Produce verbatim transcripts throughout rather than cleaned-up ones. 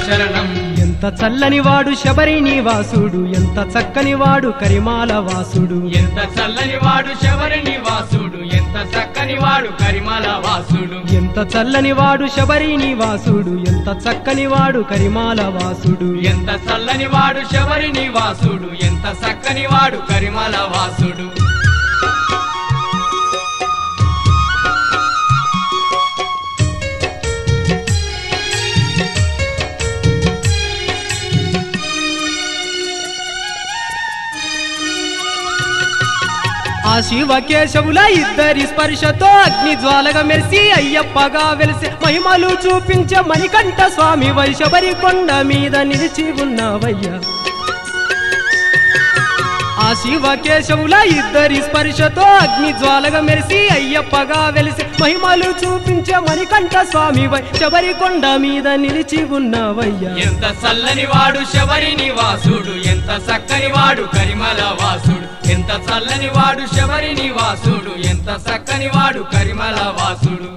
శరణం ఎంత చల్లని వాడు శబరి నివాసుడు ఎంత చక్కని వాడు కరిమాల వాసుడు ఎంత చల్లని వాడు శబరి నివాసుడు ఎంత చక్కని వాడు కరిమల వాసుడు ఎంత చల్లని వాడు శబరి నివాసుడు ఎంత చక్కని వాడు కరిమాల వాసుడు ఎంత చల్లని వాడు శబరి నివాసుడు ఎంత చక్కని వాడు కరిమల వాసుడు ఆ శివకేశవుల ఇద్దరి స్పర్శతో అగ్ని జ్వాలగా మెరిసి అయ్యప్పగా వెలిసి మహిమలు చూపించే మణికంఠ స్వామి వై శబరి కొండ మీద నిలిచి ఉన్నవయ్యా ఆ శివకేశవుల ఇద్దరి స్పర్శతో అగ్ని జ్వాలగా మెరిసి అయ్యప్పగా వెలిసి మహిమలు చూపించే మణికంఠ స్వామి వై శబరి కొండ మీద నిలిచి ఉన్నవయ్యా ఎంత చల్లని వాడు శబరి నివాసుడు ఎంత చక్కని వాడు కరిమల వాసుడు ఎంత చల్లని వాడు శబరి నివాసుడు ఎంత చక్కని వాడు కరిమల వాసుడు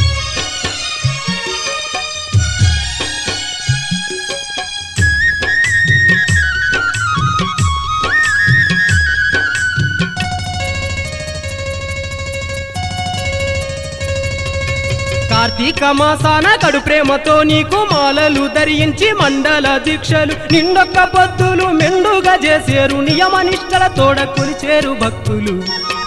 కార్తీక మాసాన కడు ప్రేమతో నీకు మాలలు ధరించి మండల దీక్షలు నిండొక్క పొద్దులు మెండుగా చేసేరు నియమ నిష్టల తోడ కొలిచేరు భక్తులు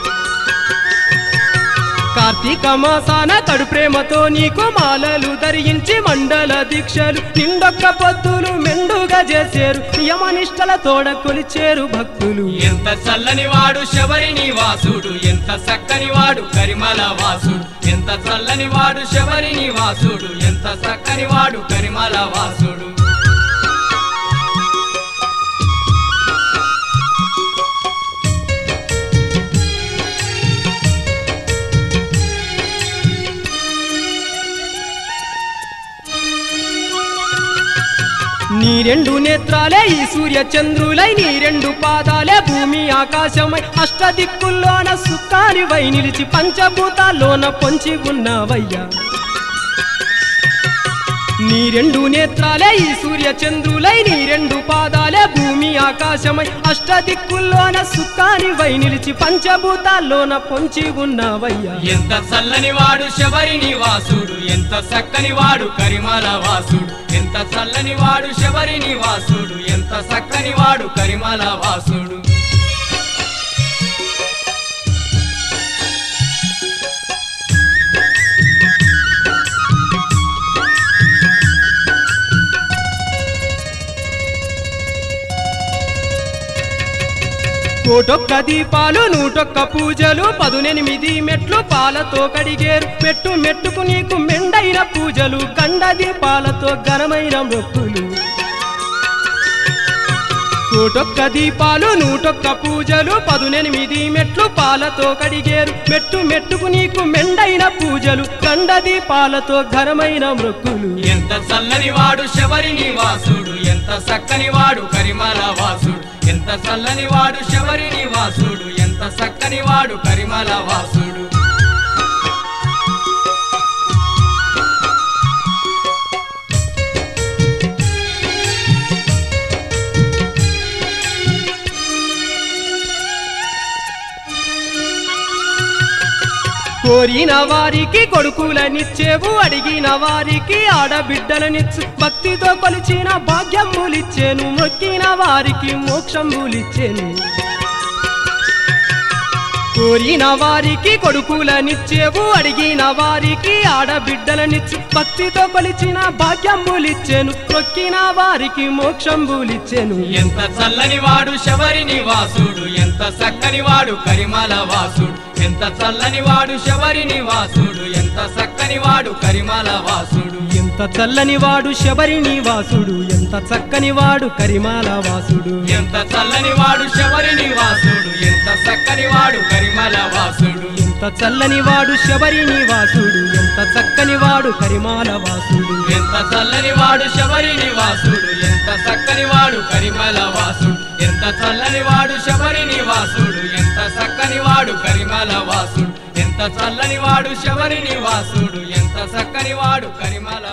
కార్తీక మాసాన కడు ప్రేమతో నీకు మాలలు ధరించి మండల దీక్షలు నిండొక్క పొద్దులు మెండుగా చేసేరు నియమ నిష్టల తోడ కొలిచేరు భక్తులు ఎంత చల్లని వాడు శబరి నివాసుడు ఎంత చక్కని వాడు కరిమల వాసుడు ఎంత చల్లని వాడు శబరి నివాసుడు ఎంత చక్కని వాడు కరిమల వాసుడు నీ రెండు నేత్రాలే ఈ సూర్య చంద్రులై నీ రెండు పాదాలే భూమి ఆకాశమై అష్టదిక్కుల్లోన సుఖానివై నిలిచి పంచభూతాల్లోన పొంచి ఉన్నవయ్యా నీ రెండు నేత్రాలే ఈ సూర్య చంద్రులై నీ రెండు పాదాలే భూమి ఆకాశమై అష్టదిక్కుల్లోన సుఖానివై నిలిచి పంచభూతాల్లోన పొంచి ఉన్నవయ్యా ఎంత చల్లని వాడు శబరి నివాసుడు ఎంత చక్కని వాడు కరిమల వాసుడు ఎంత చల్లని వాడు శబరి నివాసుడు ఎంత చక్కని వాడు కరిమల వాసుడు కోటొక్క దీపాలు నూటొక్క పూజలు పదునెనిమిది మెట్లు పాలతో కడిగేరు మెట్టు మెట్టుకు నీకు మెండైన పూజలు గండ దీపాలతో ఘనమైన మొక్కులు కోటొక్క దీపాలు నూటొక్క పూజలు పదునెనిమిది మెట్లు పాలతో కడిగేరు మెట్టు మెట్టుకు నీకు మెండైన పూజలు గండ దీపాలతో ఘనమైన మొక్కులు ఎంత చల్లని వాడు శబరి నివాసుడు ఎంత చక్కని వాడు కరిమల వాసుడు ఎంత చల్లని వాడు శబరి నివాసుడు ఎంత చక్కని వాడు కరిమల వాసుడు కోరిన వారికి కొడుకులనిచ్చేవు అడిగిన వారికి ఆడబిడ్డలనిచ్చు భక్తితో కొలిచిన భాగ్యములిచ్చేను మొక్కిన వారికి మోక్షములిచ్చేను కోరిన వారికి కొడుకులనిచ్చేవు అడిగిన వారికి ఆడబిడ్డలనిచ్చు భక్తితో కొలిచిన భాగ్యములిచ్చేను మొక్కిన వారికి మోక్షంబులిచ్చేను ఎంత చల్లని వాడు శబరి నివాసుడు ఎంత చక్కని వాడు కరిమల వాసుడు ఎంత చల్లని వాడు శబరి నివాసుడు ఎంత చక్కని వాడు కరిమల వాసుడు ఎంత చల్లని వాడు శబరి నివాసుడు ఎంత చక్కని వాడు కరిమాల వాసుడు ఎంత చల్లని వాడు శబరి నివాసుడు ఎంత చక్కని వాడు కరిమల వాసుడు ఎంత చల్లని వాడు శబరి నివాసుడు ఎంత చక్కని వాడు కరిమాల వాసుడు ఎంత చల్లని వాడు శబరి నివాసుడు ఎంత చక్కని వాడు కరిమల వాసుడు ఎంత చల్లని వాడు శబరి నివాసుడు ఎంత చక్కని వాడు కరిమల వాసుడు ఎంత చల్లని వాడు శబరి నివాసుడు ఎంత చక్కని వాడు కరిమల